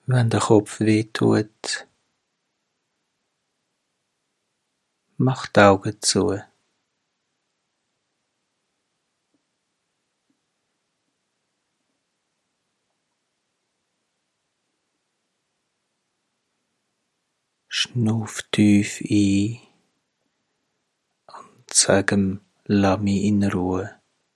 Wenn der Kopf weh tut, mach die Augen zu. Schnuff tief ein und sag ihm, lass mich in Ruhe.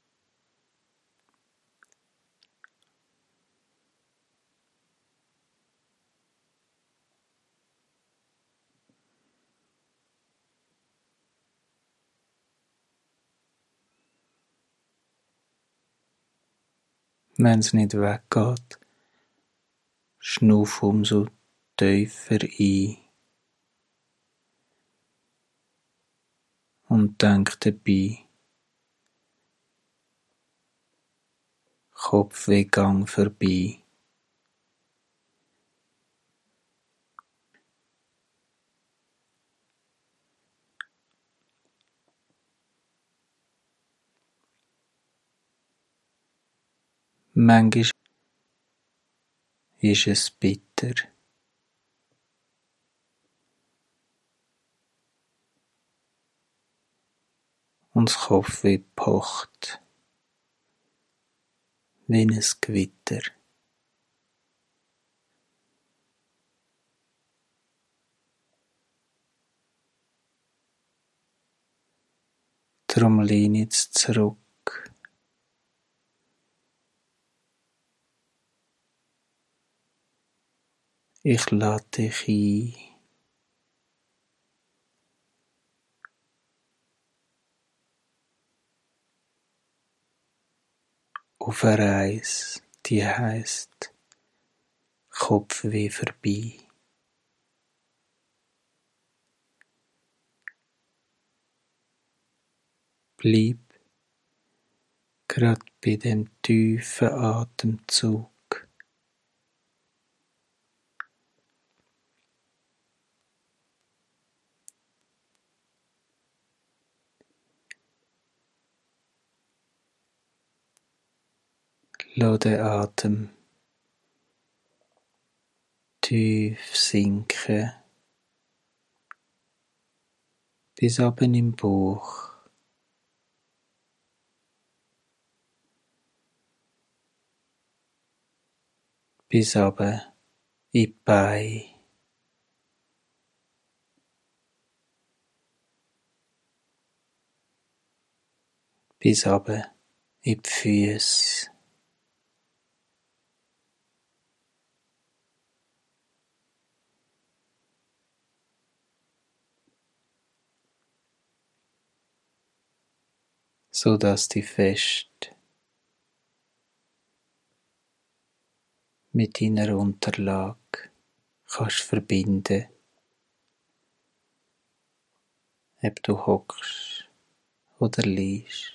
Wenn es nicht weggeht, schnuff umso tiefer ein und denk dabei, Kopfwehgang vorbei. Manchmal ist es bitter. Und das Kopfweh pocht wie ein Gewitter. Drum lehn jetzt zurück. Ich lade dich ein. Auf eine Reise, die heisst Kopfweh vorbei. Bleib grad bei dem tiefen Atemzug. Lass den Atem tief sinken bis oben im Bauch. Bis oben in die Beine. Bis oben in die Füße. So dass du fest mit deiner Unterlage kannst verbinden, ob du hockst oder liegst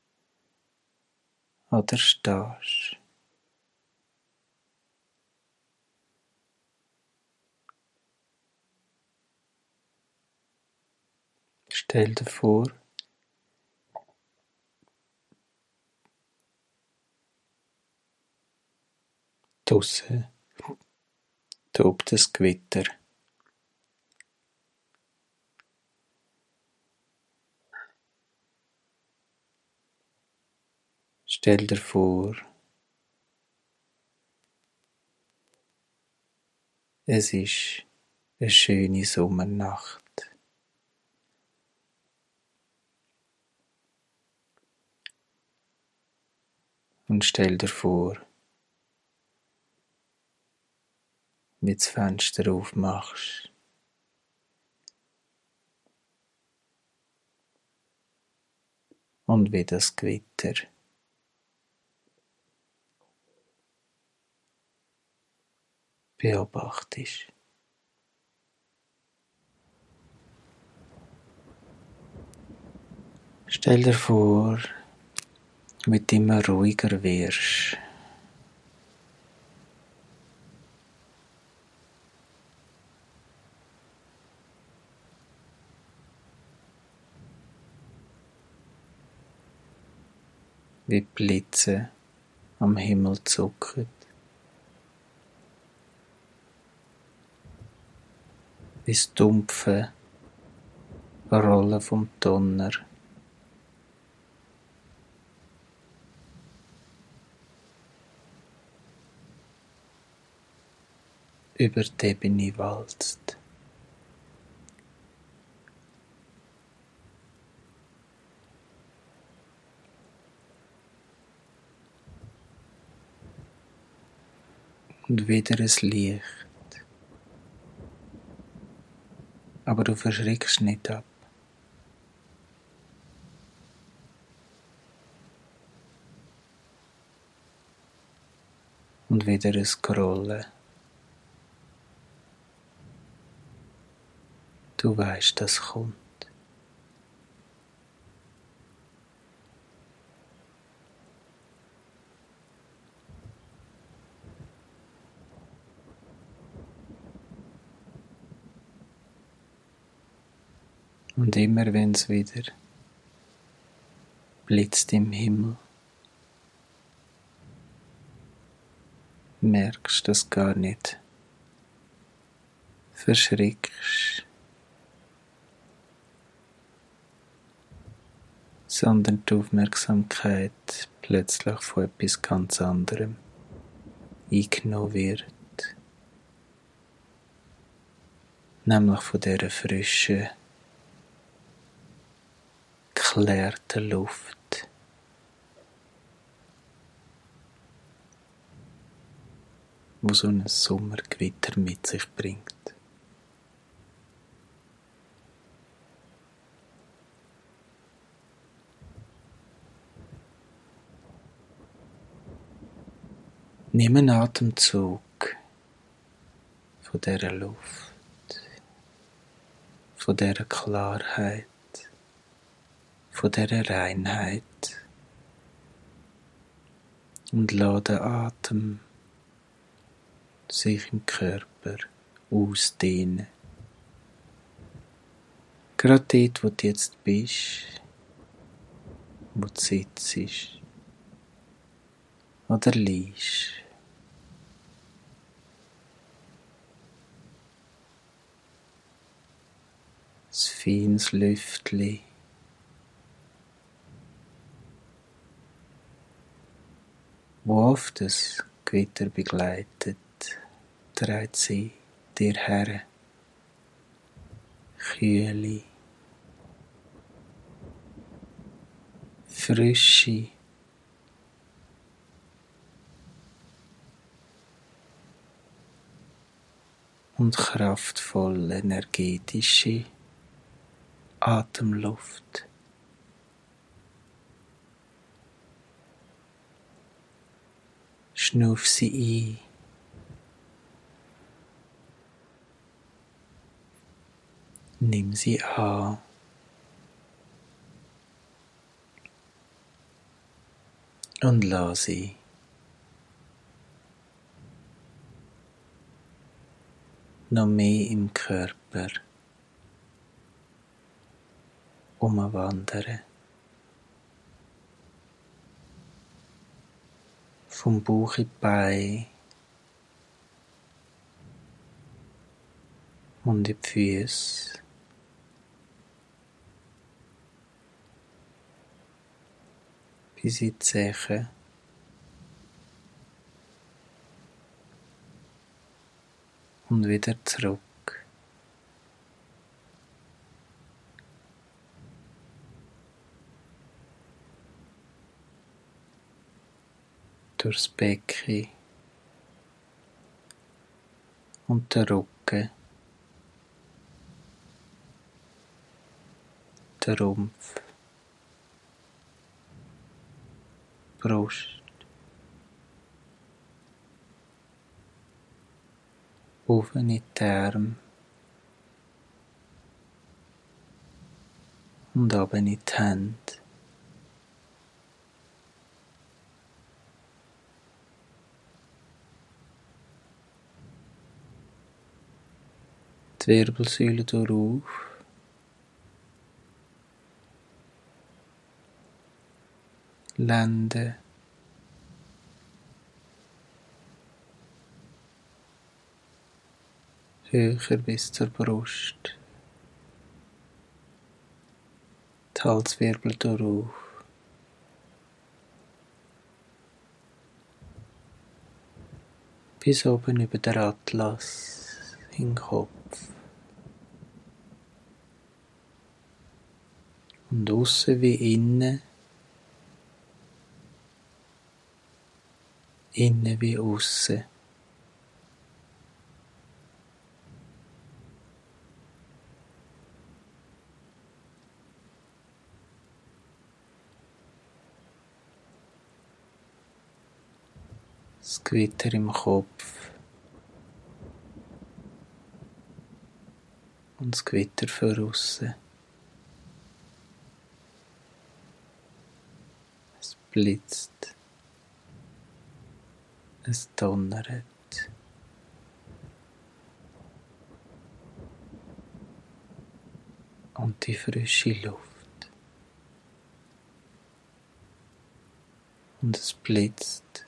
oder stehst. Stell dir vor, draussen tobt ein Gewitter. Stell dir vor, es ist eine schöne Sommernacht. Und stell dir vor, wie du das Fenster aufmachst. Und wie das Gewitter beobachtest. Stell dir vor, wie du immer ruhiger wirst. Wie die Blitze am Himmel zucken. wie das dumpfe Rollen vom Donner. Über die Ebene walzt. Und wieder ein Licht. Aber du verschreckst nicht ab. Und wieder ein Grollen. Du weißt, das kommt. Und immer wenn es wieder blitzt im Himmel, merkst du das gar nicht. Verschreckst, sondern die Aufmerksamkeit plötzlich von etwas ganz anderem eingenommen wird. Nämlich von dieser frischen, geklärten Luft. Wo so ein Sommergewitter mit sich bringt. Nimm einen Atemzug von dieser Luft, von dieser Klarheit, von dieser Reinheit und lass den Atem sich im Körper ausdehnen. Gerade dort, wo du jetzt bist, wo du sitzt oder liegst. Ein feines Lüftchen, wo oft das Gewitter begleitet, dreht sie dir her. Kühle, frische, und kraftvoll energetische Atemluft. Schnuff sie ein. Nimm sie an. Und lass sie noch mehr im Körper umwandern. Vom Bauch in die Beine und in die Füße. Bis in die Zehen. Und wieder zurück. Durchs Becken und den Rücken, den Rumpf, Brust, auf in die Arme und runter in die Hände. Die Wirbelsäule durch, Lenden, höher bis zur Brust, die Halswirbel durch, bis oben über den Atlas in den Kopf. Und aussen wie innen wie aussen. Das Gewitter im Kopf und das Gewitter von aussen. Es blitzt, es donnert. Und die frische Luft. Und es blitzt.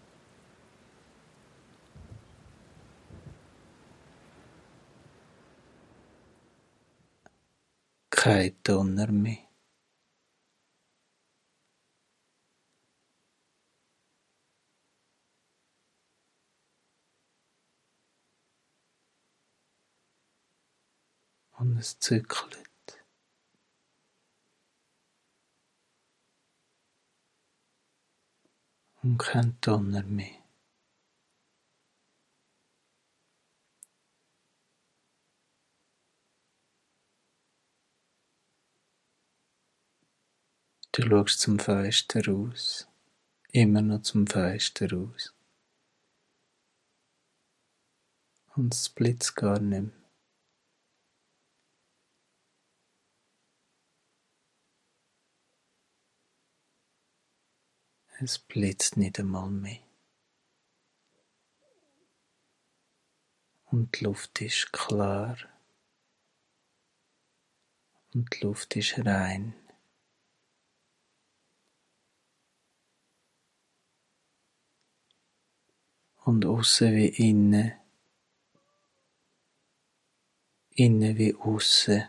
Kein Donner mehr. Und es zückelt. Und kein Donner mehr. Du schaust zum Fenster raus. Immer noch zum Fenster raus. Und es blitzt gar nicht mehr. Es blitzt nicht einmal mehr. Und die Luft ist klar. Und die Luft ist rein. Und aussen wie innen wie aussen.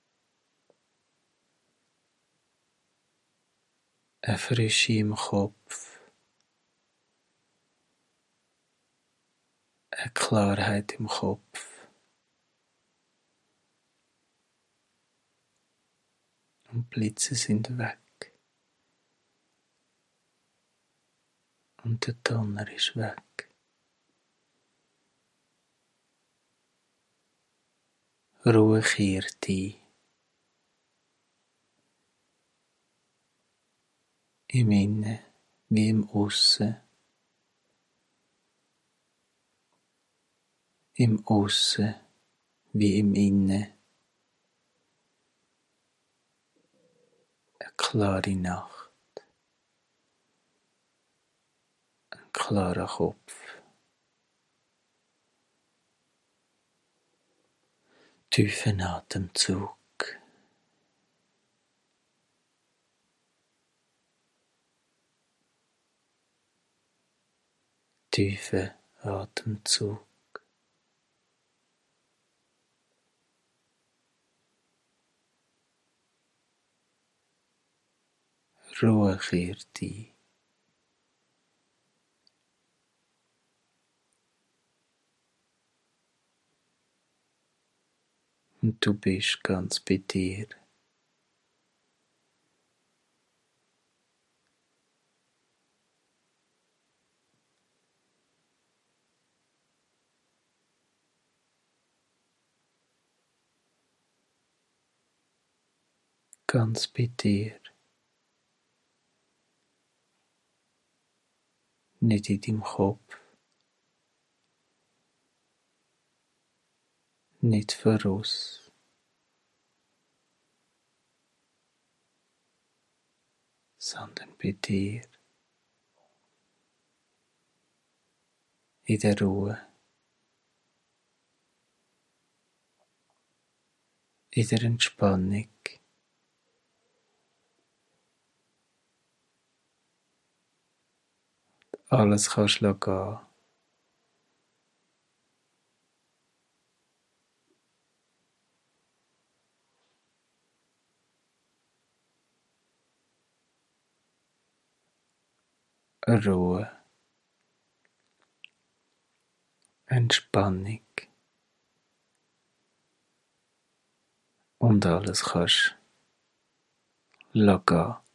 Eine Frische im Kopf. Eine Klarheit im Kopf. Und Blitze sind weg. Und der Donner ist weg. Ruhe kehrt ein. Im Innen wie im Aussen. Im Aussen wie im Innen. Eine klare Nacht. Ein klarer Kopf. Tiefen Atemzug. Tiefen Atemzug. Ruhe kehrt ein. Und du bist ganz bei dir. Ganz bei dir. Nicht in deinem Kopf. Nicht voraus. Sondern bei dir. In der Ruhe. In der Entspannung. Alles kannst du gehen. Ruhe, Entspannung und alles kannst lassen gehen.